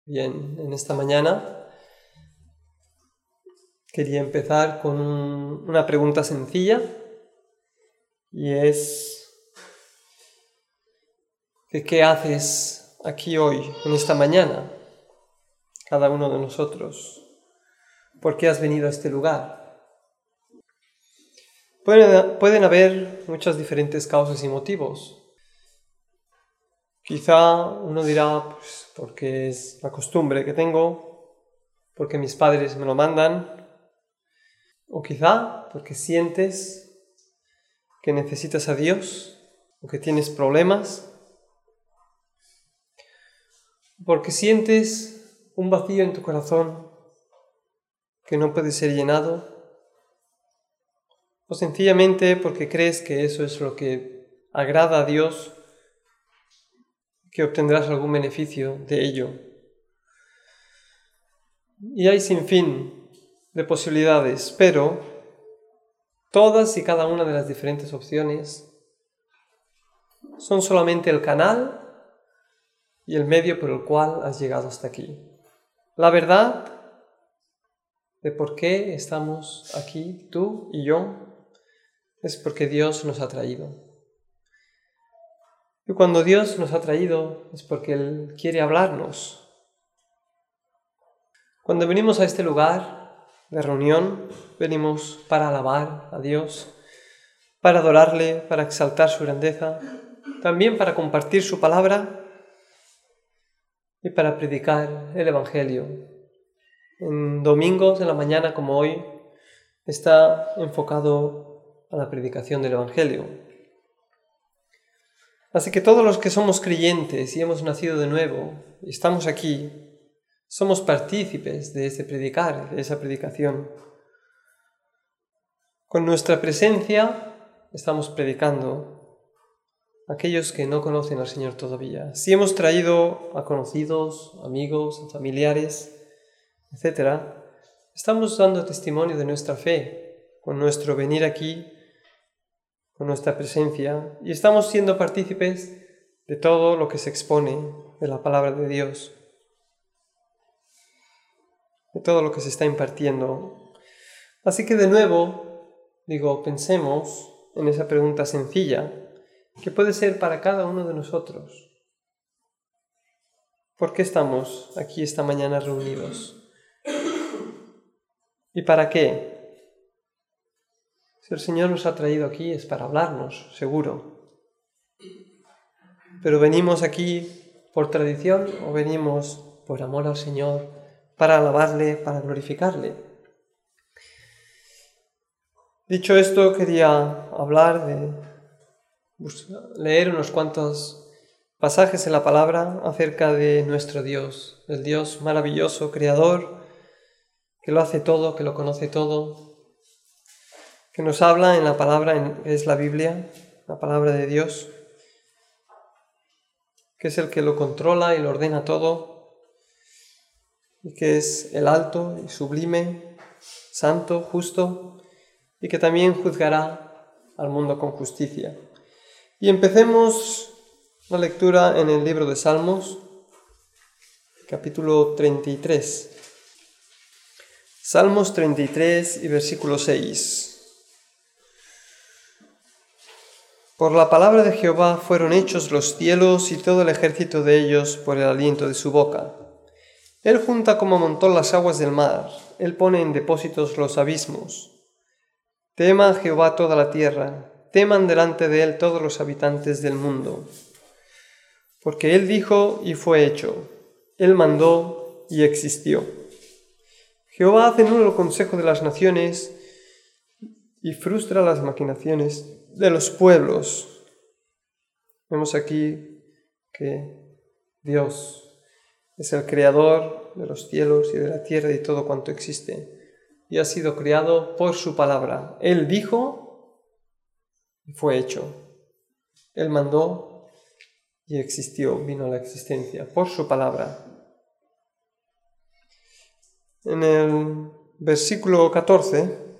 Bien, en esta mañana quería empezar con una pregunta sencilla y es ¿qué haces aquí hoy, en esta mañana, cada uno de nosotros? ¿Por qué has venido a este lugar? Pueden haber muchas diferentes causas y motivos. Quizá uno dirá, pues, porque es la costumbre que tengo, porque mis padres me lo mandan, o quizá porque sientes que necesitas a Dios, o que tienes problemas, porque sientes un vacío en tu corazón que no puede ser llenado, o sencillamente porque crees que eso es lo que agrada a Dios, que obtendrás algún beneficio de ello. Y hay sin fin de posibilidades, pero todas y cada una de las diferentes opciones son solamente el canal y el medio por el cual has llegado hasta aquí. La verdad de por qué estamos aquí, tú y yo, es porque Dios nos ha traído. Y cuando Dios nos ha traído es porque Él quiere hablarnos. Cuando venimos a este lugar de reunión, venimos para alabar a Dios, para adorarle, para exaltar su grandeza, también para compartir su palabra y para predicar el Evangelio. En domingos, en la mañana como hoy, está enfocado a la predicación del Evangelio. Así que todos los que somos creyentes y hemos nacido de nuevo y estamos aquí, somos partícipes de ese predicar, de esa predicación. Con nuestra presencia estamos predicando a aquellos que no conocen al Señor todavía. Si hemos traído a conocidos, amigos, familiares, etc., estamos dando testimonio de nuestra fe con nuestro venir aquí, con nuestra presencia, y estamos siendo partícipes de todo lo que se expone de la palabra de Dios, de todo lo que se está impartiendo. Así que de nuevo, pensemos en esa pregunta sencilla que puede ser para cada uno de nosotros. ¿Por qué estamos aquí esta mañana reunidos? ¿Y para qué? Si el Señor nos ha traído aquí es para hablarnos, seguro. Pero ¿venimos aquí por tradición o venimos por amor al Señor, para alabarle, para glorificarle? Dicho esto, quería leer unos cuantos pasajes en la palabra acerca de nuestro Dios, el Dios maravilloso, creador, que lo hace todo, que lo conoce todo, que nos habla en la palabra, es la Biblia, la palabra de Dios, que es el que lo controla y lo ordena todo, y que es el alto y sublime, santo, justo, y que también juzgará al mundo con justicia. Y empecemos la lectura en el libro de Salmos, capítulo 33. Salmos 33 y versículo 6. Por la palabra de Jehová fueron hechos los cielos y todo el ejército de ellos por el aliento de su boca. Él junta como montón las aguas del mar, Él pone en depósitos los abismos. Tema a Jehová toda la tierra, teman delante de Él todos los habitantes del mundo. Porque Él dijo y fue hecho, Él mandó y existió. Jehová hace nulo el consejo de las naciones y frustra las maquinaciones de los pueblos. Vemos aquí que Dios es el creador de los cielos y de la tierra y de todo cuanto existe, y ha sido creado por su palabra. Él dijo y fue hecho. Él mandó y existió, vino a la existencia por su palabra. En el versículo 14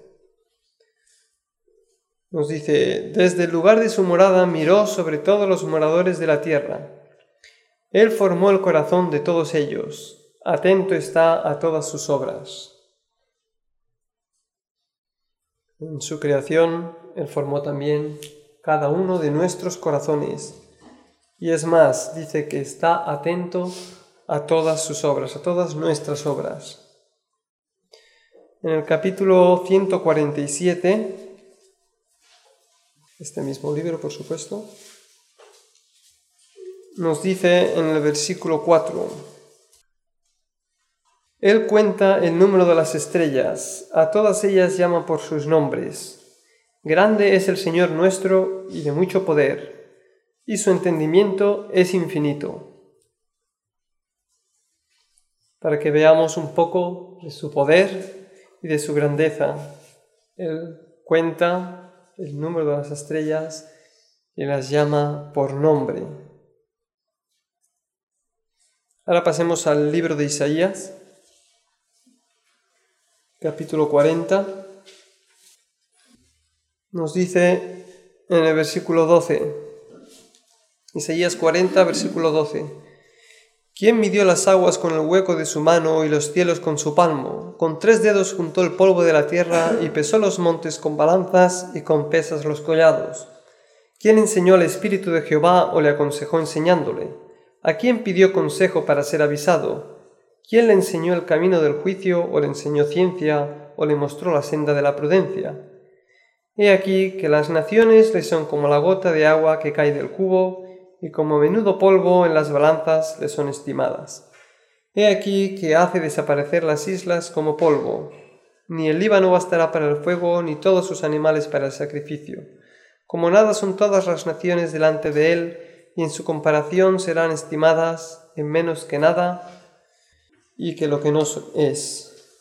nos dice: desde el lugar de su morada miró sobre todos los moradores de la tierra. Él formó el corazón de todos ellos. atento está a todas sus obras. En su creación, Él formó también cada uno de nuestros corazones. Y es más, dice que está atento a todas sus obras, a todas nuestras obras. En el capítulo 147, este mismo libro, por supuesto, nos dice en el versículo 4: Él cuenta el número de las estrellas, a todas ellas llama por sus nombres. Grande es el Señor nuestro y de mucho poder, y su entendimiento es infinito. Para que veamos un poco de su poder y de su grandeza. Él cuenta el número de las estrellas y las llama por nombre. Ahora pasemos al libro de Isaías, capítulo 40. Nos dice en el versículo 12, Isaías 40, versículo 12: ¿Quién midió las aguas con el hueco de su mano y los cielos con su palmo? Con 3 dedos juntó el polvo de la tierra y pesó los montes con balanzas y con pesas los collados. ¿Quién enseñó al Espíritu de Jehová o le aconsejó enseñándole? ¿A quién pidió consejo para ser avisado? ¿Quién le enseñó el camino del juicio o le enseñó ciencia o le mostró la senda de la prudencia? He aquí que las naciones le son como la gota de agua que cae del cubo, y como menudo polvo en las balanzas le son estimadas. He aquí que hace desaparecer las islas como polvo. Ni el Líbano bastará para el fuego, ni todos sus animales para el sacrificio. Como nada son todas las naciones delante de él, y en su comparación serán estimadas en menos que nada, y que lo que no es.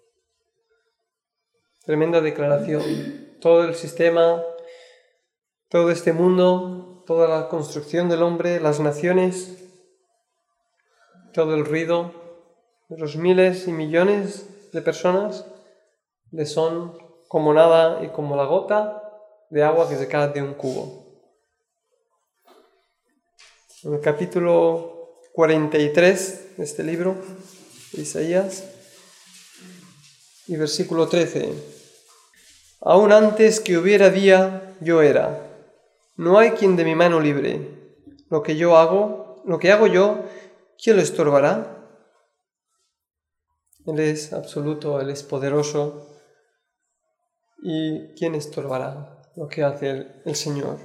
Tremenda declaración. Todo el sistema, todo este mundo, toda la construcción del hombre, las naciones, todo el ruido de los miles y millones de personas le son como nada y como la gota de agua que se cae de un cubo. En el capítulo 43 de este libro de Isaías y versículo 13: Aún antes que hubiera día, yo era. No hay quien de mi mano libre. Lo que hago yo, ¿quién lo estorbará? Él es absoluto, Él es poderoso. ¿Y quién estorbará lo que hace el Señor?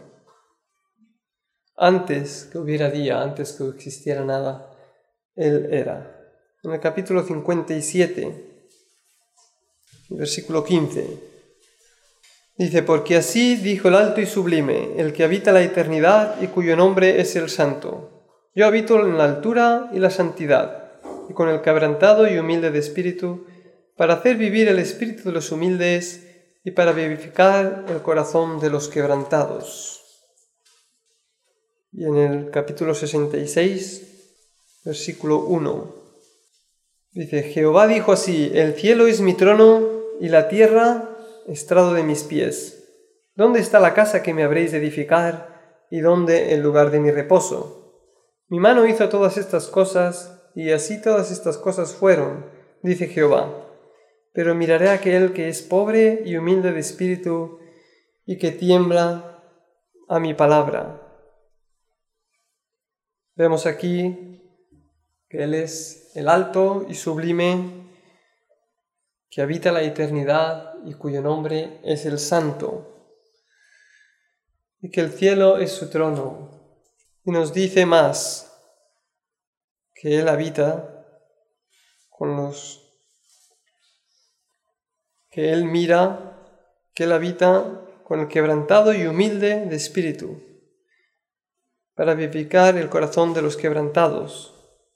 Antes que hubiera día, antes que existiera nada, Él era. En el capítulo 57, versículo 15, dice: Porque así dijo el alto y sublime, el que habita la eternidad y cuyo nombre es el Santo. Yo habito en la altura y la santidad, y con el quebrantado y humilde de espíritu, para hacer vivir el espíritu de los humildes y para vivificar el corazón de los quebrantados. Y en el capítulo 66, versículo 1, dice: Jehová dijo así: El cielo es mi trono y la tierra estrado de mis pies. ¿Dónde está la casa que me habréis de edificar y dónde el lugar de mi reposo? Mi mano hizo todas estas cosas y así todas estas cosas fueron, dice Jehová. Pero miraré a aquel que es pobre y humilde de espíritu y que tiembla a mi palabra. Vemos aquí que Él es el alto y sublime, que habita la eternidad y cuyo nombre es el Santo, y que el cielo es su trono. Y nos dice más, que Él habita que Él mira, que Él habita con el quebrantado y humilde de espíritu, para vivificar el corazón de los quebrantados,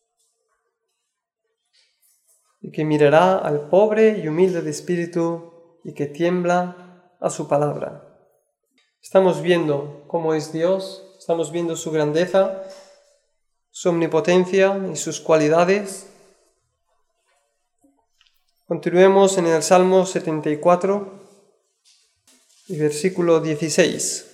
y que mirará al pobre y humilde de espíritu y que tiembla a su palabra. Estamos viendo cómo es Dios, estamos viendo su grandeza, su omnipotencia y sus cualidades. Continuemos en el Salmo 74 y versículo 16.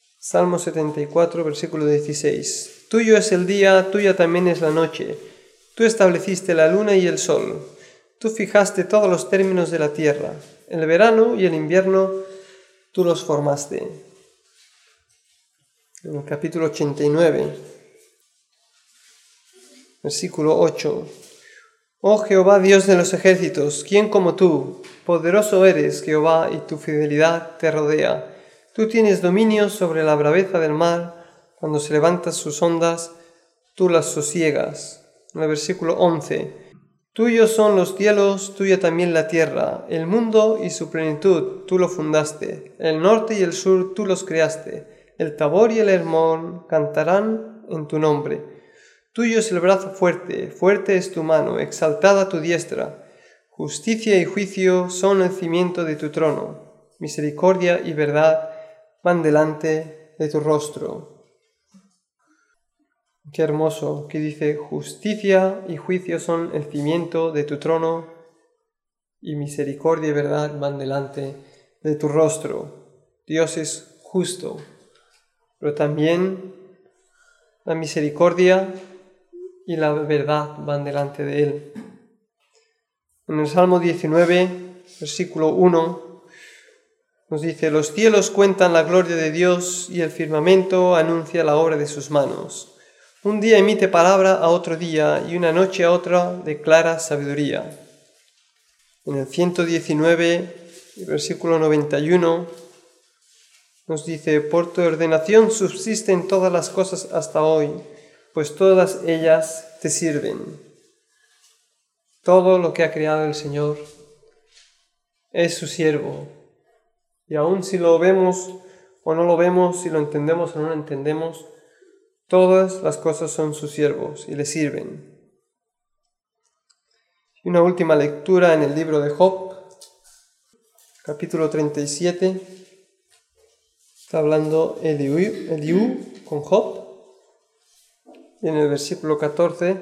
Salmo 74, versículo 16. Tuyo es el día, tuya también es la noche. Tú estableciste la luna y el sol. Tú fijaste todos los términos de la tierra. El verano y el invierno tú los formaste. En el capítulo 89, versículo 8. Oh Jehová, Dios de los ejércitos, ¿quién como tú? Poderoso eres, Jehová, y tu fidelidad te rodea. Tú tienes dominio sobre la braveza del mar. Cuando se levantan sus ondas, tú las sosiegas. En el versículo 11. Tuyos son los cielos, tuya también la tierra, el mundo y su plenitud, tú lo fundaste. El norte y el sur, tú los creaste. El Tabor y el Hermón cantarán en tu nombre. Tuyo es el brazo fuerte, fuerte es tu mano, exaltada tu diestra. Justicia y juicio son el cimiento de tu trono. Misericordia y verdad van delante de tu rostro. Qué hermoso, que dice, justicia y juicio son el cimiento de tu trono, y misericordia y verdad van delante de tu rostro. Dios es justo, pero también la misericordia y la verdad van delante de Él. En el Salmo 19, versículo 1, nos dice, los cielos cuentan la gloria de Dios y el firmamento anuncia la obra de sus manos. Un día emite palabra a otro día y una noche a otra declara sabiduría. En el 119, versículo 91, nos dice, por tu ordenación subsisten todas las cosas hasta hoy, pues todas ellas te sirven. Todo lo que ha creado el Señor es su siervo. Y aun si lo vemos o no lo vemos, si lo entendemos o no lo entendemos, todas las cosas son sus siervos y le sirven. Y una última lectura en el libro de Job, capítulo 37. Está hablando Eliú con Job. Y en el versículo 14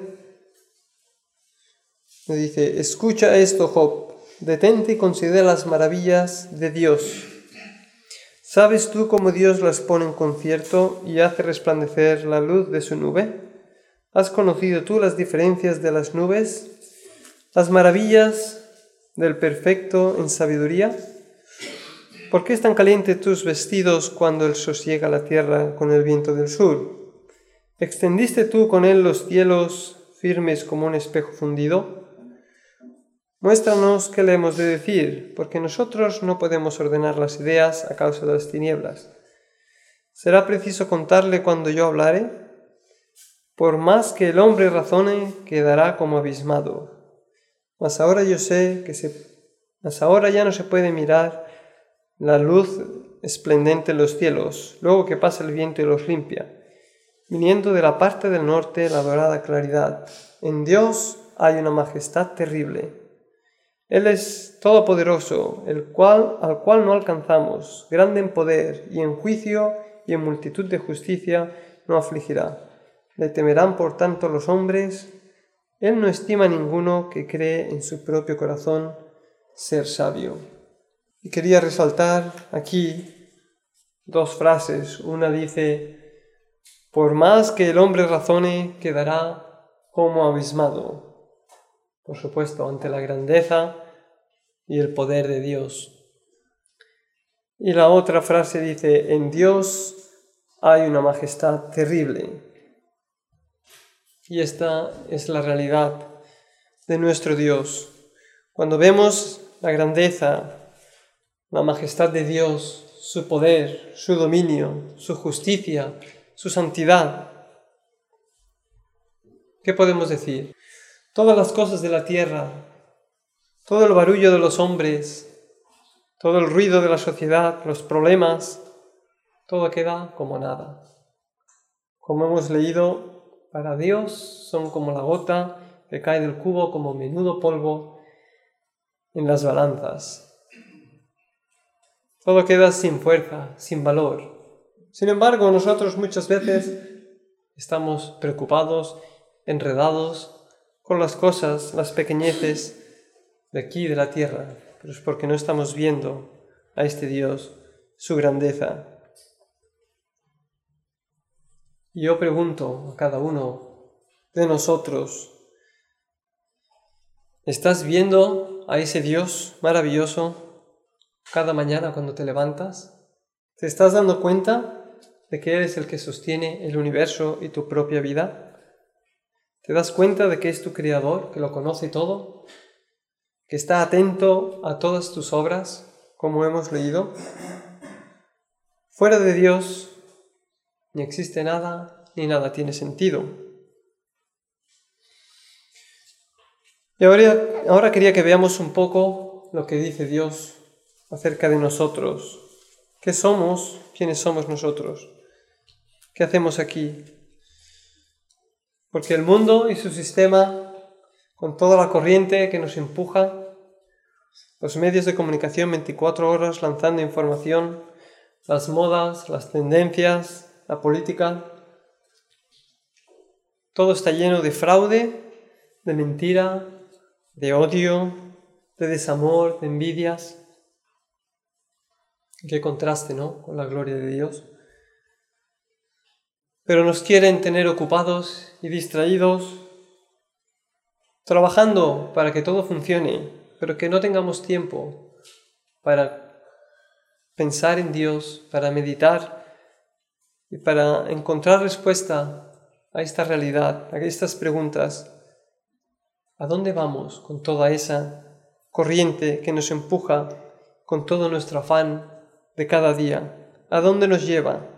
le dice, escucha esto, Job, detente y considera las maravillas de Dios. ¿Sabes tú cómo Dios las pone en concierto y hace resplandecer la luz de su nube? ¿Has conocido tú las diferencias de las nubes, las maravillas del perfecto en sabiduría? ¿Por qué están calientes tus vestidos cuando Él sosiega la tierra con el viento del sur? ¿Extendiste tú con Él los cielos firmes como un espejo fundido? Muéstranos qué le hemos de decir, porque nosotros no podemos ordenar las ideas a causa de las tinieblas. ¿Será preciso contarle cuando yo hablare? Por más que el hombre razone, quedará como abismado. Mas ahora ya no se puede mirar la luz esplendente en los cielos, luego que pasa el viento y los limpia. Viniendo de la parte del norte la dorada claridad. En Dios hay una majestad terrible. Él es todopoderoso, al cual no alcanzamos, grande en poder y en juicio y en multitud de justicia no afligirá. Le temerán por tanto los hombres. Él no estima a ninguno que cree en su propio corazón ser sabio. Y quería resaltar aquí dos frases. Una dice, por más que el hombre razone, quedará como abismado. Por supuesto, ante la grandeza y el poder de Dios. Y la otra frase dice, en Dios hay una majestad terrible. Y esta es la realidad de nuestro Dios. Cuando vemos la grandeza, la majestad de Dios, su poder, su dominio, su justicia, su santidad, ¿qué podemos decir? Todas las cosas de la tierra, todo el barullo de los hombres, todo el ruido de la sociedad, los problemas, todo queda como nada. Como hemos leído, para Dios son como la gota que cae del cubo, como menudo polvo en las balanzas. Todo queda sin fuerza, sin valor. Sin embargo, nosotros muchas veces estamos preocupados, enredados con las cosas, las pequeñeces de aquí, de la tierra, pero es porque no estamos viendo a este Dios, su grandeza. Y yo pregunto a cada uno de nosotros, ¿Estás viendo a ese Dios maravilloso cada mañana cuando te levantas? ¿Te estás dando cuenta de que Él es el que sostiene el universo y tu propia vida? ¿Te das cuenta de que es tu Creador, que lo conoce todo, que está atento a todas tus obras, como hemos leído? Fuera de Dios ni existe nada, ni nada tiene sentido. Y ahora quería que veamos un poco lo que dice Dios acerca de nosotros. ¿Qué somos? ¿Quiénes somos nosotros? ¿Qué hacemos aquí? Porque el mundo y su sistema, con toda la corriente que nos empuja, los medios de comunicación 24 horas lanzando información, las modas, las tendencias, la política, todo está lleno de fraude, de mentira, de odio, de desamor, de envidias. Qué contraste, ¿no?, con la gloria de Dios. Pero nos quieren tener ocupados y distraídos, trabajando para que todo funcione, pero que no tengamos tiempo para pensar en Dios, para meditar y para encontrar respuesta a esta realidad, a estas preguntas. ¿A dónde vamos con toda esa corriente que nos empuja, con todo nuestro afán de cada día? ¿A dónde nos lleva?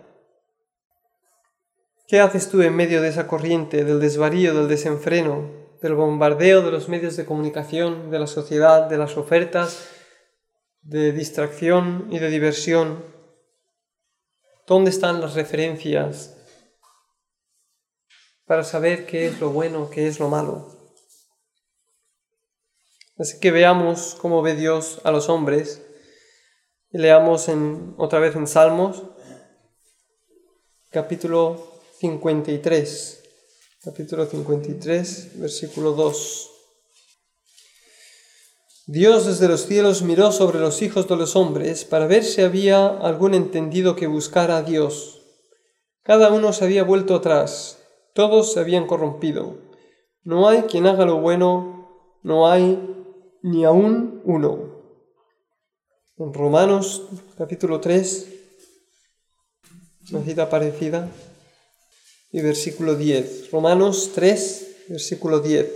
¿Qué haces tú en medio de esa corriente, del desvarío, del desenfreno, del bombardeo de los medios de comunicación, de la sociedad, de las ofertas, de distracción y de diversión? ¿Dónde están las referencias para saber qué es lo bueno, qué es lo malo? Así que veamos cómo ve Dios a los hombres. Y leamos otra vez en Salmos, capítulo 53, versículo 2. Dios desde los cielos miró sobre los hijos de los hombres para ver si había algún entendido que buscara a Dios. Cada uno se había vuelto atrás, todos se habían corrompido. No hay quien haga lo bueno, no hay ni aún uno. En Romanos capítulo 3, una cita parecida, y versículo 10. Romanos 3, versículo 10.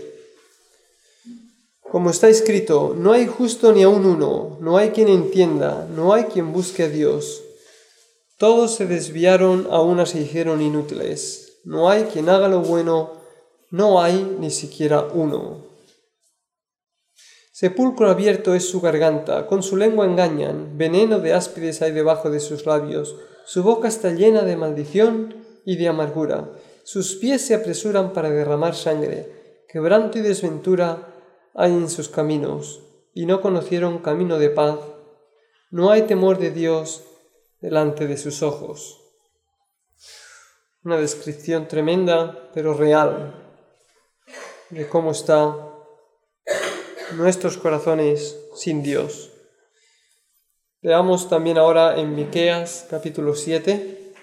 Como está escrito, no hay justo ni aún uno, no hay quien entienda, no hay quien busque a Dios. Todos se desviaron, a una se hicieron inútiles. No hay quien haga lo bueno, no hay ni siquiera uno. Sepulcro abierto es su garganta, con su lengua engañan, veneno de áspides hay debajo de sus labios, su boca está llena de maldición y de amargura, sus pies se apresuran para derramar sangre, quebranto y desventura hay en sus caminos, y no conocieron camino de paz, no hay temor de Dios delante de sus ojos. Una descripción tremenda, pero real, de cómo está nuestros corazones sin Dios. Veamos también ahora en Miqueas capítulo 7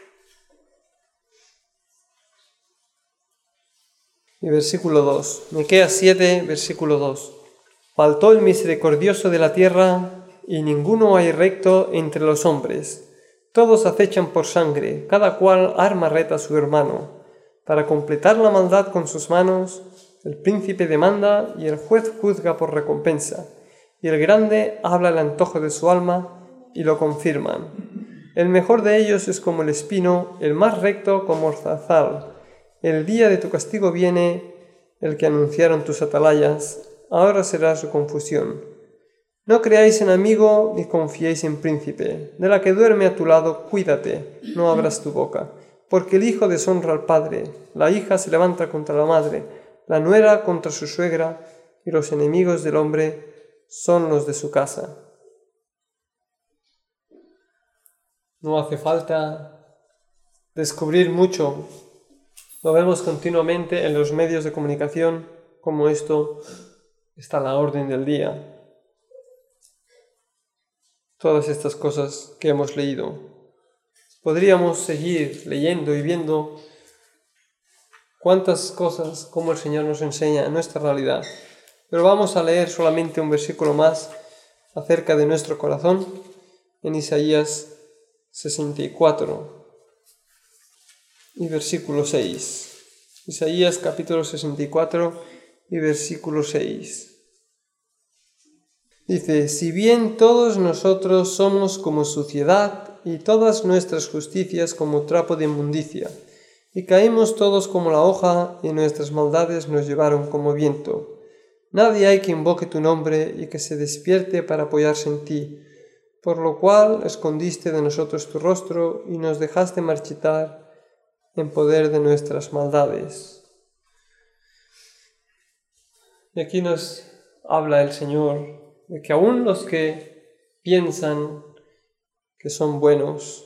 y versículo 2. Miqueas 7, versículo 2. Faltó el misericordioso de la tierra y ninguno hay recto entre los hombres. Todos acechan por sangre, cada cual arma reta a su hermano. Para completar la maldad con sus manos, el príncipe demanda y el juez juzga por recompensa, y el grande habla el antojo de su alma y lo confirman. El mejor de ellos es como el espino, el más recto como el zarzal. El día de tu castigo viene, el que anunciaron tus atalayas, ahora será su confusión. No creáis en amigo ni confiéis en príncipe. De la que duerme a tu lado, cuídate, no abras tu boca. Porque el hijo deshonra al padre, la hija se levanta contra la madre, la nuera contra su suegra, y los enemigos del hombre son los de su casa. No hace falta descubrir mucho. Lo vemos continuamente en los medios de comunicación, como esto está a la orden del día. Todas estas cosas que hemos leído. Podríamos seguir leyendo y viendo cuántas cosas como el Señor nos enseña en nuestra realidad. Pero vamos a leer solamente un versículo más acerca de nuestro corazón en Isaías 64 y versículo 6. Isaías capítulo 64 y versículo 6. Dice: si bien todos nosotros somos como suciedad y todas nuestras justicias como trapo de inmundicia, y caímos todos como la hoja y nuestras maldades nos llevaron como viento. Nadie hay que invoque tu nombre y que se despierte para apoyarse en ti, por lo cual escondiste de nosotros tu rostro y nos dejaste marchitar en poder de nuestras maldades. Y aquí nos habla el Señor de que aún los que piensan que son buenos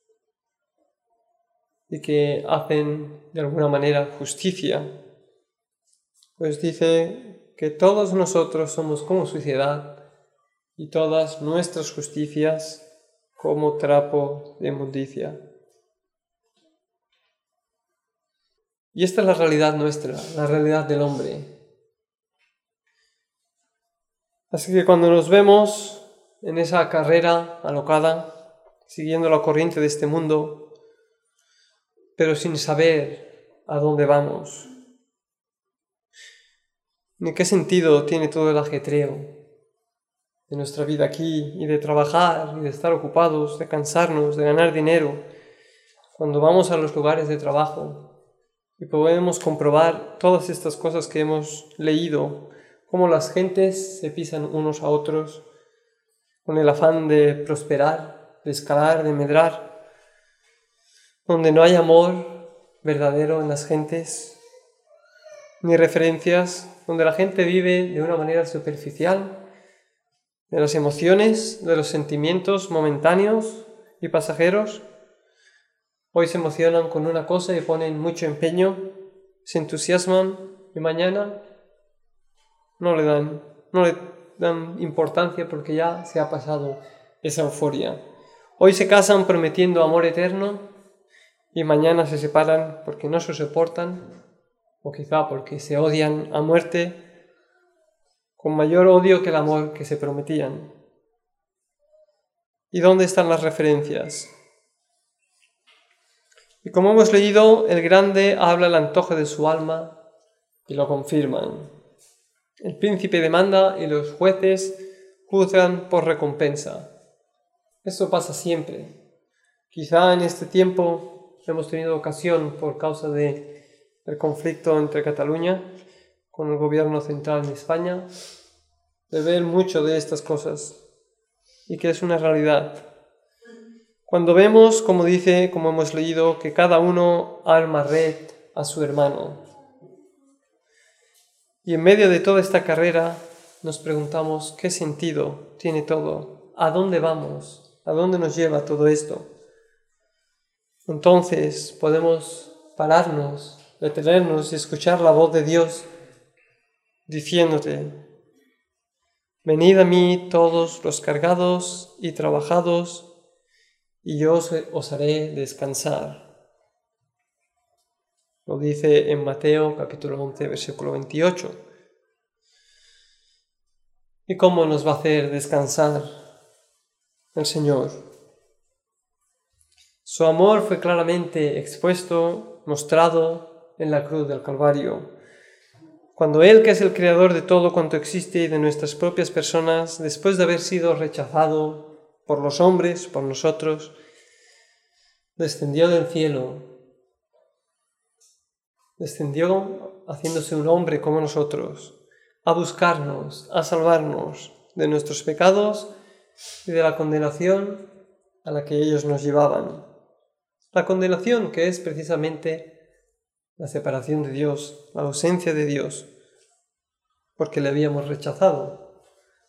y que hacen de alguna manera justicia, pues dice que todos nosotros somos como suciedad y todas nuestras justicias como trapo de inmundicia. Y esta es la realidad nuestra, la realidad del hombre. Así que cuando nos vemos en esa carrera alocada, siguiendo la corriente de este mundo, pero sin saber a dónde vamos, ni qué sentido tiene todo el ajetreo de nuestra vida aquí, y de trabajar, y de estar ocupados, de cansarnos, de ganar dinero, cuando vamos a los lugares de trabajo y podemos comprobar todas estas cosas que hemos leído, cómo las gentes se pisan unos a otros con el afán de prosperar, de escalar, de medrar, donde no hay amor verdadero en las gentes, ni referencias, donde la gente vive de una manera superficial, de las emociones, de los sentimientos momentáneos y pasajeros. Hoy se emocionan con una cosa y ponen mucho empeño, se entusiasman y mañana no le dan importancia porque ya se ha pasado esa euforia. Hoy se casan prometiendo amor eterno y mañana se separan porque no se soportan, o quizá porque se odian a muerte, con mayor odio que el amor que se prometían. ¿Y dónde están las referencias? Y como hemos leído, el grande habla el antojo de su alma y lo confirman. El príncipe demanda y los jueces juzgan por recompensa. Esto pasa siempre. Quizá en este tiempo hemos tenido ocasión, por causa del conflicto entre Cataluña con el gobierno central de España, de ver mucho de estas cosas, y que es una realidad. Cuando vemos, como hemos leído, que cada uno arma red a su hermano, y en medio de toda esta carrera nos preguntamos qué sentido tiene todo, a dónde vamos, a dónde nos lleva todo esto. Entonces podemos pararnos, detenernos y escuchar la voz de Dios diciéndote: venid a mí todos los cargados y trabajados, y yo os haré descansar. Lo dice en Mateo capítulo 11, versículo 28. ¿Y cómo nos va a hacer descansar el Señor? Su amor fue claramente expuesto, mostrado en la cruz del Calvario, cuando Él, que es el creador de todo cuanto existe y de nuestras propias personas, después de haber sido rechazado por los hombres, por nosotros, descendió del cielo, descendió haciéndose un hombre como nosotros, a buscarnos, a salvarnos de nuestros pecados y de la condenación a la que ellos nos llevaban. La condenación que es precisamente la separación de Dios, la ausencia de Dios, porque le habíamos rechazado.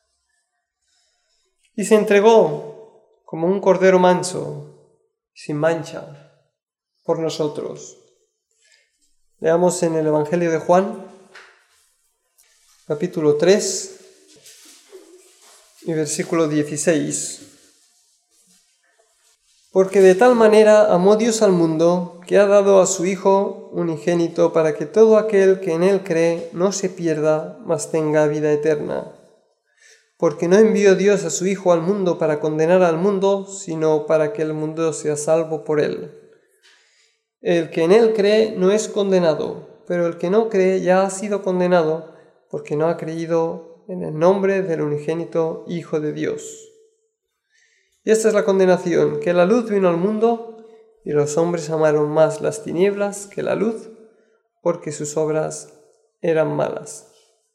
Y se entregó como un cordero manso, sin mancha, por nosotros. Leamos en el Evangelio de Juan, capítulo 3 y versículo 16. Porque de tal manera amó Dios al mundo, que ha dado a su Hijo unigénito, para que todo aquel que en él cree no se pierda, mas tenga vida eterna. Porque no envió Dios a su Hijo al mundo para condenar al mundo, sino para que el mundo sea salvo por él. El que en él cree no es condenado, pero el que no cree ya ha sido condenado, porque no ha creído en el nombre del unigénito Hijo de Dios. Y esta es la condenación, que la luz vino al mundo, y los hombres amaron más las tinieblas que la luz, porque sus obras eran malas.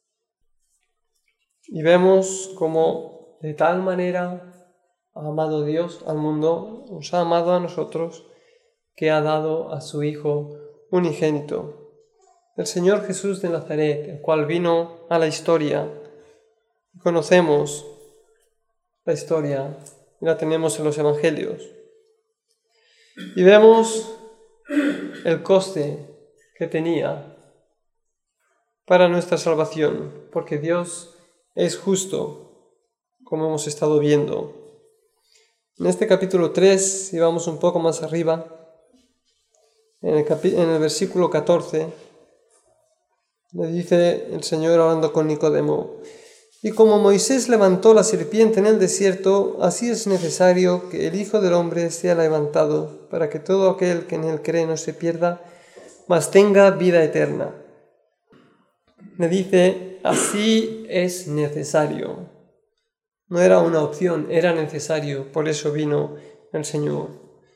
Y vemos cómo de tal manera ha amado Dios al mundo, nos ha amado a nosotros, que ha dado a su Hijo unigénito, el Señor Jesús de Nazaret, el cual vino a la historia. Conocemos la historia, la tenemos en los Evangelios. Y vemos el coste que tenía para nuestra salvación, porque Dios es justo, como hemos estado viendo. En este capítulo 3, si vamos un poco más arriba, en el versículo 14, le dice el Señor hablando con Nicodemo: y como Moisés levantó la serpiente en el desierto, así es necesario que el Hijo del Hombre sea levantado, para que todo aquel que en él cree no se pierda, mas tenga vida eterna. Me dice, así es necesario. No era una opción, era necesario, por eso vino el Señor.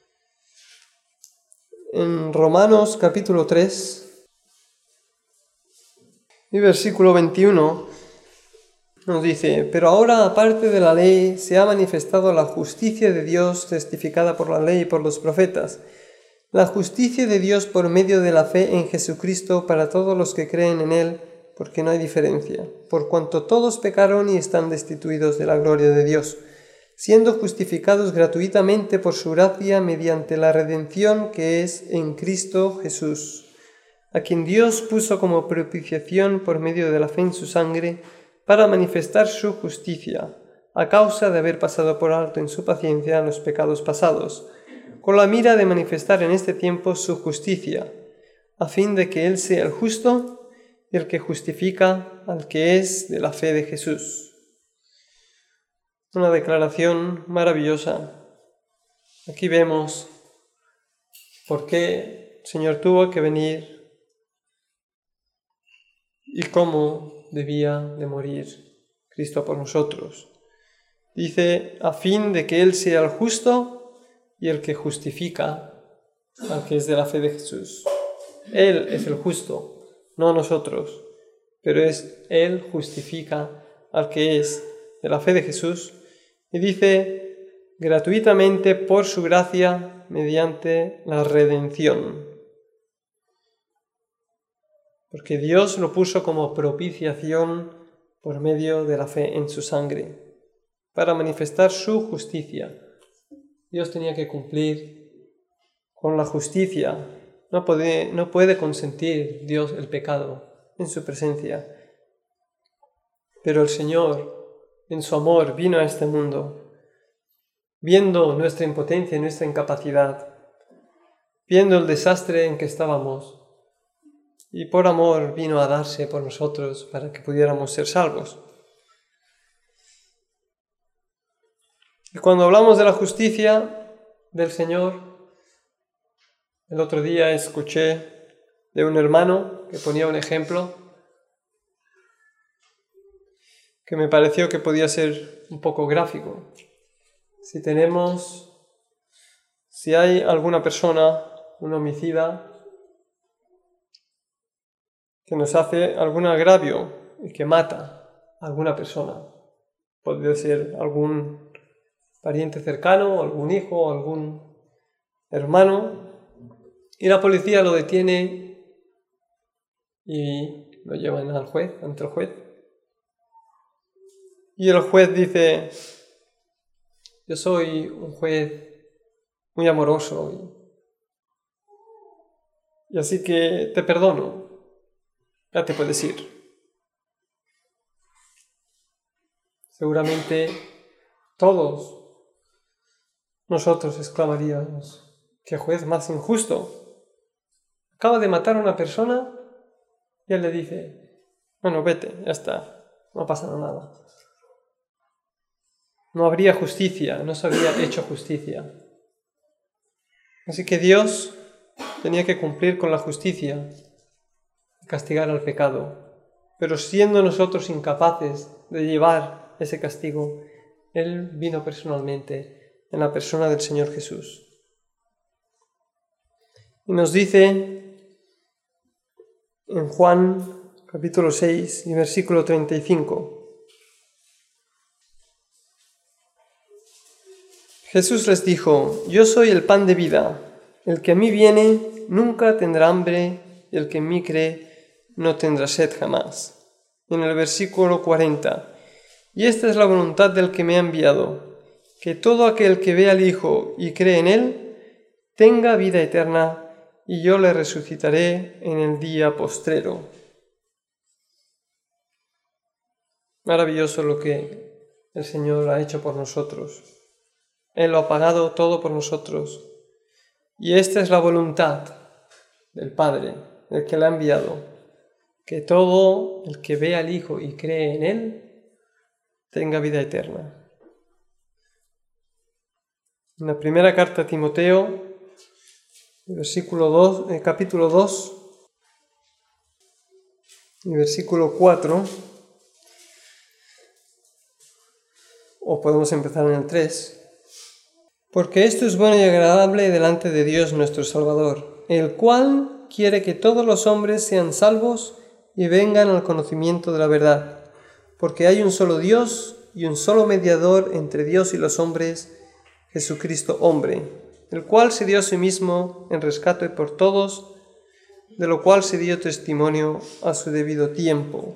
En Romanos capítulo 3 y versículo 21, nos dice: pero ahora, aparte de la ley, se ha manifestado la justicia de Dios testificada por la ley y por los profetas, la justicia de Dios por medio de la fe en Jesucristo para todos los que creen en Él, porque no hay diferencia, por cuanto todos pecaron y están destituidos de la gloria de Dios, siendo justificados gratuitamente por su gracia mediante la redención que es en Cristo Jesús, a quien Dios puso como propiciación por medio de la fe en su sangre, para manifestar su justicia, a causa de haber pasado por alto en su paciencia los pecados pasados, con la mira de manifestar en este tiempo su justicia, a fin de que Él sea el justo y el que justifica al que es de la fe de Jesús. Una declaración maravillosa. Aquí vemos por qué el Señor tuvo que venir y cómo debía de morir Cristo por nosotros. Dice, a fin de que Él sea el justo y el que justifica al que es de la fe de Jesús. Él es el justo, no nosotros, pero Él justifica al que es de la fe de Jesús. Y dice, gratuitamente por su gracia, mediante la redención. Porque Dios lo puso como propiciación por medio de la fe en su sangre, para manifestar su justicia. Dios tenía que cumplir con la justicia. No puede consentir Dios el pecado en su presencia. Pero el Señor, en su amor, vino a este mundo, viendo nuestra impotencia y nuestra incapacidad, viendo el desastre en que estábamos, y por amor vino a darse por nosotros para que pudiéramos ser salvos. Y cuando hablamos de la justicia del Señor, el otro día escuché de un hermano que ponía un ejemplo que me pareció que podía ser un poco gráfico. Si hay alguna persona, un homicida, que nos hace algún agravio y que mata a alguna persona, podría ser algún pariente cercano, algún hijo, algún hermano, y la policía lo detiene y lo llevan ante el juez. Y el juez dice, yo soy un juez muy amoroso y así que te perdono, ya te puedes ir. Seguramente todos nosotros exclamaríamos: ¡qué juez más injusto! Acaba de matar a una persona y él le dice: bueno, vete, ya está, no pasa nada. No habría justicia, no se habría hecho justicia. Así que Dios tenía que cumplir con la justicia, castigar al pecado. Pero siendo nosotros incapaces de llevar ese castigo, Él vino personalmente en la persona del Señor Jesús. Y nos dice en Juan capítulo 6 y versículo 35. Jesús les dijo: yo soy el pan de vida. El que a mí viene nunca tendrá hambre, y el que en mí cree no tendrá sed jamás. En el versículo 40. Y esta es la voluntad del que me ha enviado, que todo aquel que ve al Hijo y cree en Él, tenga vida eterna, y yo le resucitaré en el día postrero. Maravilloso lo que el Señor ha hecho por nosotros. Él lo ha pagado todo por nosotros. Y esta es la voluntad del Padre, del que le ha enviado, que todo el que ve al Hijo y cree en Él tenga vida eterna. En la primera carta a Timoteo, capítulo 2, y versículo 4, o podemos empezar en el 3. Porque esto es bueno y agradable delante de Dios nuestro Salvador, el cual quiere que todos los hombres sean salvos y vengan al conocimiento de la verdad. Porque hay un solo Dios y un solo mediador entre Dios y los hombres, Jesucristo hombre, el cual se dio a sí mismo en rescate por todos, de lo cual se dio testimonio a su debido tiempo.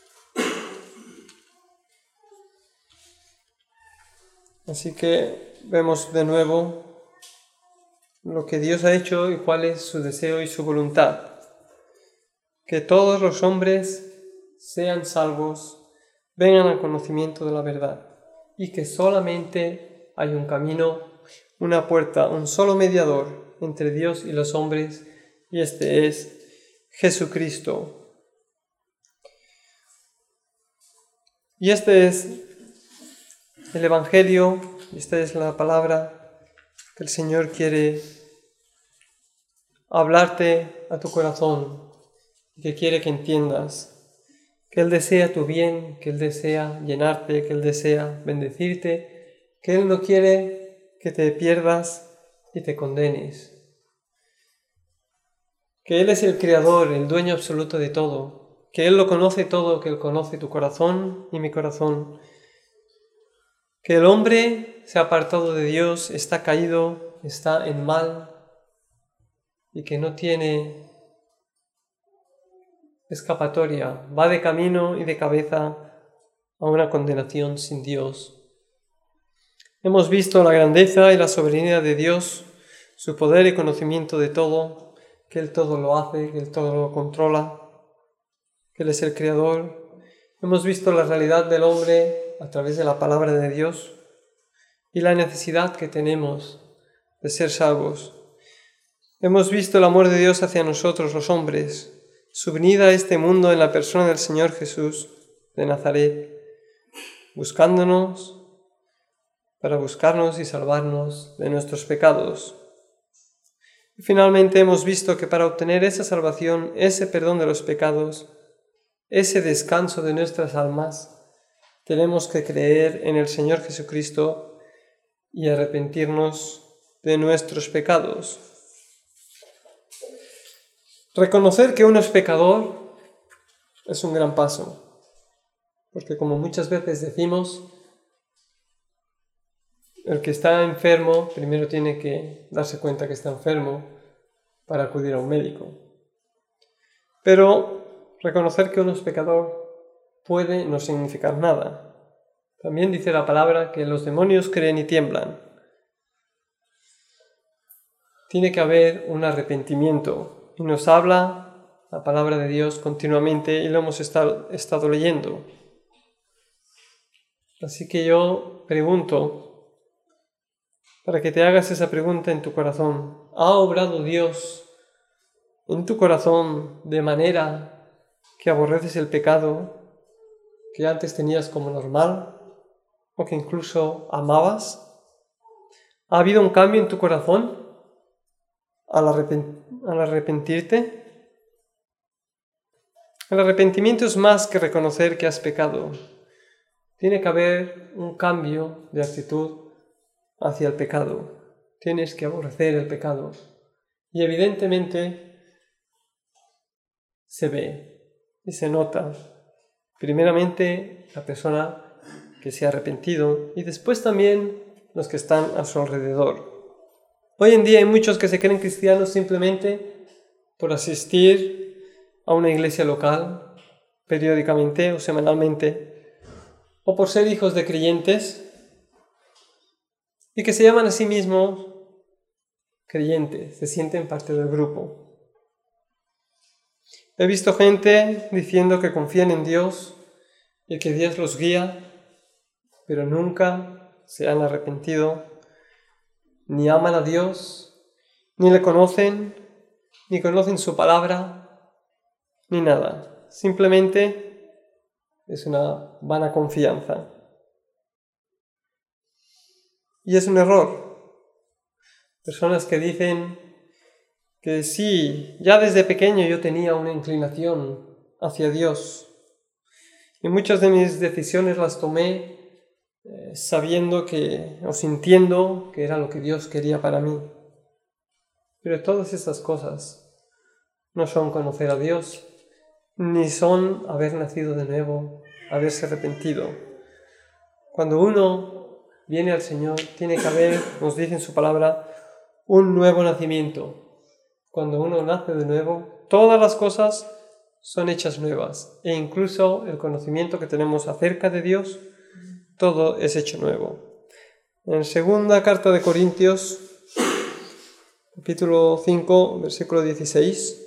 Así que vemos de nuevo lo que Dios ha hecho y cuál es su deseo y su voluntad. Que todos los hombres sean salvos, vengan al conocimiento de la verdad, y que solamente hay un camino, una puerta, un solo mediador entre Dios y los hombres, y este es Jesucristo. Y este es el Evangelio, y esta es la palabra que el Señor quiere hablarte a tu corazón, y que quiere que entiendas. Que Él desea tu bien, que Él desea llenarte, que Él desea bendecirte, que Él no quiere que te pierdas y te condenes. Que Él es el Creador, el dueño absoluto de todo, que Él lo conoce todo, que Él conoce tu corazón y mi corazón. Que el hombre se ha apartado de Dios, está caído, está en mal y que no tiene escapatoria, va de camino y de cabeza a una condenación sin Dios. Hemos visto la grandeza y la soberanía de Dios, su poder y conocimiento de todo, que Él todo lo hace, que Él todo lo controla, que Él es el Creador. Hemos visto la realidad del hombre a través de la palabra de Dios y la necesidad que tenemos de ser salvos. Hemos visto el amor de Dios hacia nosotros los hombres, su venida a este mundo en la persona del Señor Jesús de Nazaret, buscándonos para buscarnos y salvarnos de nuestros pecados. Y finalmente hemos visto que para obtener esa salvación, ese perdón de los pecados, ese descanso de nuestras almas, tenemos que creer en el Señor Jesucristo y arrepentirnos de nuestros pecados. Reconocer que uno es pecador es un gran paso, porque como muchas veces decimos, el que está enfermo primero tiene que darse cuenta que está enfermo para acudir a un médico. Pero reconocer que uno es pecador puede no significar nada. También dice la palabra que los demonios creen y tiemblan. Tiene que haber un arrepentimiento. Y nos habla la palabra de Dios continuamente y lo hemos estado leyendo. Así que yo pregunto, para que te hagas esa pregunta en tu corazón. ¿Ha obrado Dios en tu corazón de manera que aborreces el pecado que antes tenías como normal o que incluso amabas? ¿Ha habido un cambio en tu corazón al arrepentirte? El arrepentimiento es más que reconocer que has pecado. Tiene que haber un cambio de actitud hacia el pecado. Tienes que aborrecer el pecado. Y evidentemente se ve y se nota. Primeramente la persona que se ha arrepentido y después también los que están a su alrededor. Hoy en día hay muchos que se creen cristianos simplemente por asistir a una iglesia local periódicamente o semanalmente, o por ser hijos de creyentes y que se llaman a sí mismos creyentes, se sienten parte del grupo. He visto gente diciendo que confían en Dios y que Dios los guía, pero nunca se han arrepentido, ni aman a Dios, ni le conocen, ni conocen su palabra, ni nada. Simplemente es una vana confianza. Y es un error. Personas que dicen que sí, ya desde pequeño yo tenía una inclinación hacia Dios. Y muchas de mis decisiones las tomé sabiendo o sintiendo que era lo que Dios quería para mí. Pero todas estas cosas no son conocer a Dios, ni son haber nacido de nuevo, haberse arrepentido. Cuando uno viene al Señor, tiene que haber, nos dice en su palabra, un nuevo nacimiento. Cuando uno nace de nuevo, todas las cosas son hechas nuevas, e incluso el conocimiento que tenemos acerca de Dios, todo es hecho nuevo. En segunda carta de Corintios, capítulo 5, versículo 16,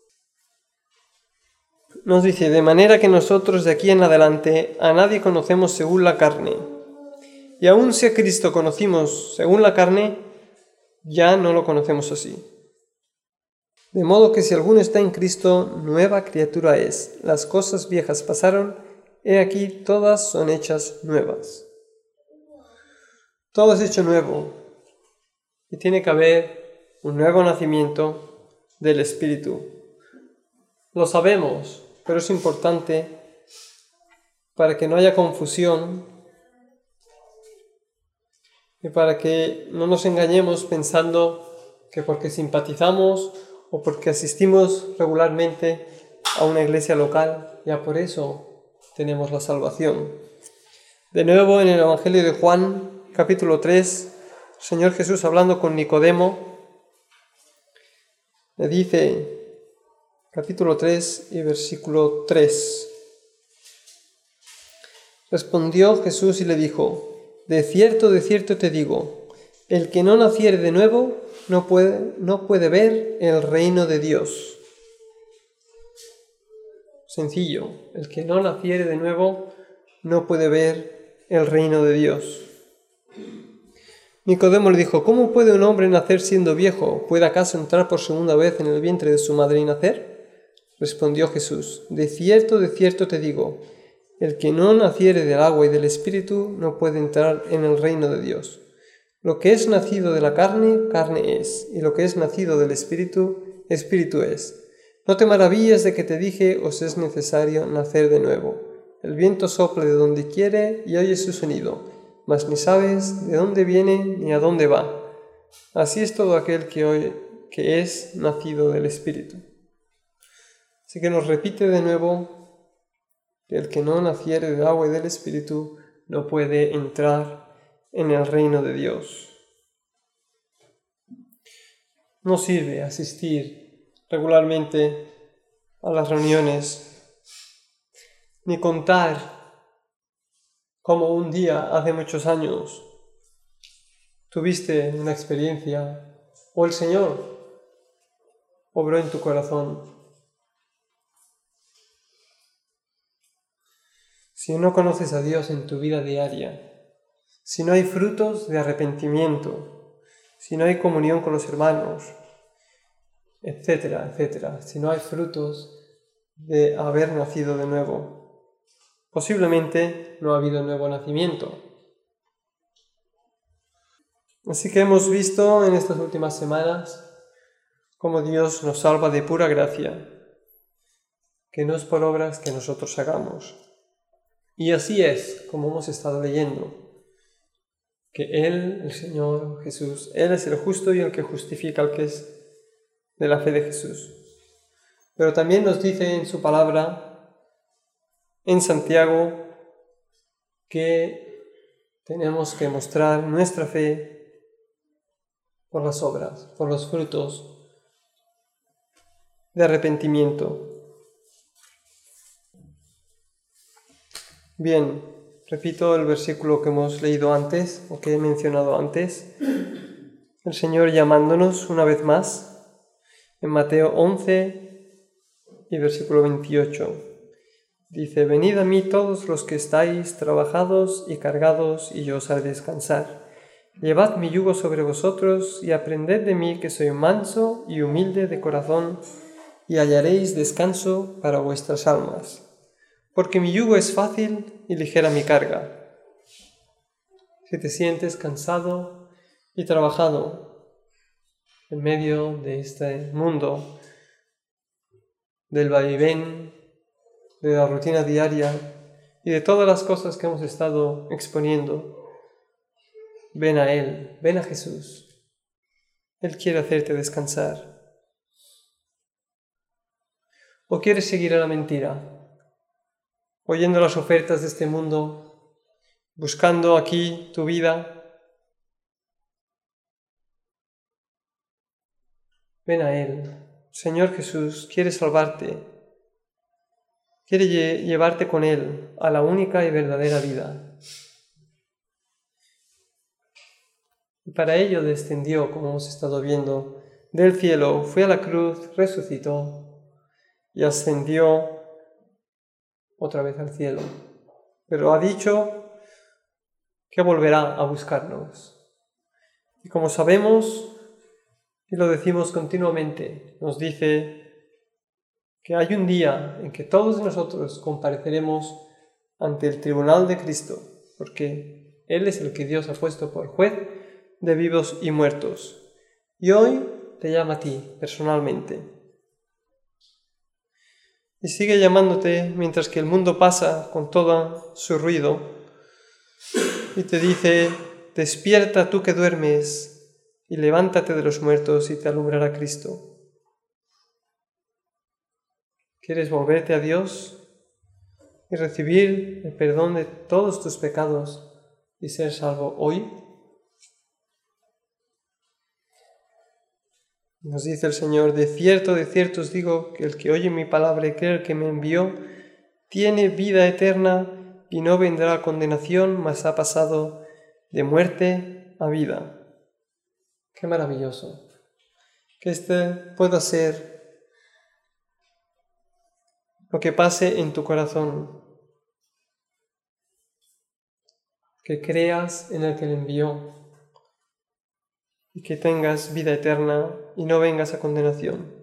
nos dice: de manera que nosotros de aquí en adelante a nadie conocemos según la carne. Y aun si a Cristo conocimos según la carne, ya no lo conocemos así. De modo que si alguno está en Cristo, nueva criatura es. Las cosas viejas pasaron, he aquí todas son hechas nuevas. Todo es hecho nuevo. Y tiene que haber un nuevo nacimiento del Espíritu. Lo sabemos, pero es importante para que no haya confusión y para que no nos engañemos pensando que porque simpatizamos o porque asistimos regularmente a una iglesia local, ya por eso tenemos la salvación. De nuevo, en el Evangelio de Juan, capítulo 3, el Señor Jesús, hablando con Nicodemo, le dice, capítulo 3 y versículo 3. Respondió Jesús y le dijo: de cierto te digo, el que no naciere de nuevo no puede ver el reino de Dios. Sencillo, el que no naciere de nuevo no puede ver el reino de Dios. Nicodemo le dijo: ¿cómo puede un hombre nacer siendo viejo? ¿Puede acaso entrar por segunda vez en el vientre de su madre y nacer? Respondió Jesús: de cierto te digo, el que no naciere del agua y del Espíritu no puede entrar en el reino de Dios. Lo que es nacido de la carne, carne es, y lo que es nacido del Espíritu, Espíritu es. No te maravilles de que te dije, os es necesario nacer de nuevo. El viento sopla de donde quiere y oyes su sonido, mas ni sabes de dónde viene ni a dónde va. Así es todo aquel que es nacido del Espíritu. Así que nos repite de nuevo que el que no naciere del agua y del Espíritu no puede entrar en el reino de Dios. No sirve asistir regularmente a las reuniones, ni contar cómo un día, hace muchos años, tuviste una experiencia o el Señor obró en tu corazón. Si no conoces a Dios en tu vida diaria, si no hay frutos de arrepentimiento, si no hay comunión con los hermanos, etcétera, etcétera, si no hay frutos de haber nacido de nuevo, posiblemente no ha habido nuevo nacimiento. Así que hemos visto en estas últimas semanas cómo Dios nos salva de pura gracia, que no es por obras que nosotros hagamos. Y así es, como hemos estado leyendo, que Él, el Señor Jesús, Él es el justo y el que justifica al que es de la fe de Jesús. Pero también nos dice en su palabra, en Santiago, que tenemos que mostrar nuestra fe por las obras, por los frutos de arrepentimiento. Bien, repito el versículo que hemos leído antes, o que he mencionado antes. El Señor llamándonos una vez más, en Mateo 11 y versículo 28. Dice: venid a mí todos los que estáis trabajados y cargados, y yo os haré descansar. Llevad mi yugo sobre vosotros y aprended de mí, que soy manso y humilde de corazón, y hallaréis descanso para vuestras almas. Porque mi yugo es fácil y ligera mi carga. Si te sientes cansado y trabajado en medio de este mundo, del vaivén, de la rutina diaria y de todas las cosas que hemos estado exponiendo, ven a Él, ven a Jesús. Él quiere hacerte descansar. ¿O quieres seguir a la mentira, oyendo las ofertas de este mundo, buscando aquí tu vida? Ven a Él. Señor Jesús quiere salvarte, quiere llevarte con Él a la única y verdadera vida. Y para ello descendió, como hemos estado viendo, del cielo, fue a la cruz, resucitó y ascendió otra vez al cielo. Pero ha dicho que volverá a buscarnos. Y como sabemos, y lo decimos continuamente, nos dice que hay un día en que todos nosotros compareceremos ante el tribunal de Cristo, porque Él es el que Dios ha puesto por juez de vivos y muertos. Y hoy te llama a ti personalmente. Y sigue llamándote mientras que el mundo pasa con todo su ruido y te dice: despierta tú que duermes y levántate de los muertos y te alumbrará Cristo. ¿Quieres volverte a Dios y recibir el perdón de todos tus pecados y ser salvo hoy? Nos dice el Señor: de cierto os digo que el que oye mi palabra y cree el que me envió tiene vida eterna y no vendrá a condenación, mas ha pasado de muerte a vida. ¡Qué maravilloso! Que este pueda ser lo que pase en tu corazón, que creas en el que le envió y que tengas vida eterna y no vengas a condenación.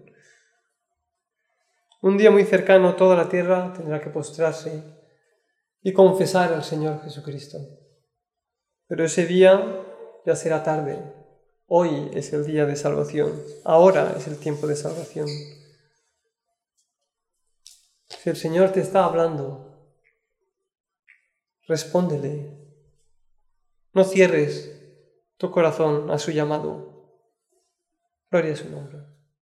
Un día muy cercano toda la tierra tendrá que postrarse y confesar al Señor Jesucristo. Pero ese día ya será tarde. Hoy es el día de salvación. Ahora es el tiempo de salvación. Si el Señor te está hablando, respóndele. No cierres tu corazón a su llamado. Gloria a su nombre.